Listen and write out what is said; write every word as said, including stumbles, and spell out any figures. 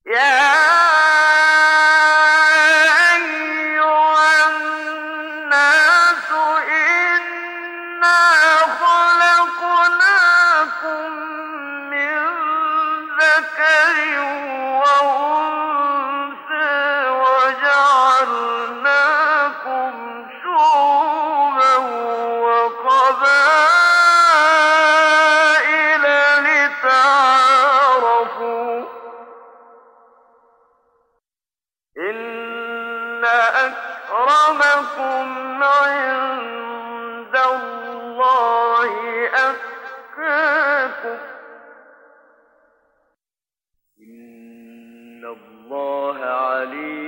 يا أيها الناس إنا خلقناكم من ذكر وأنثى وجعلناكم شعوبا وقبائل لتعارفوا إن أكرمكم عند الله أتقاكم إن الله عليم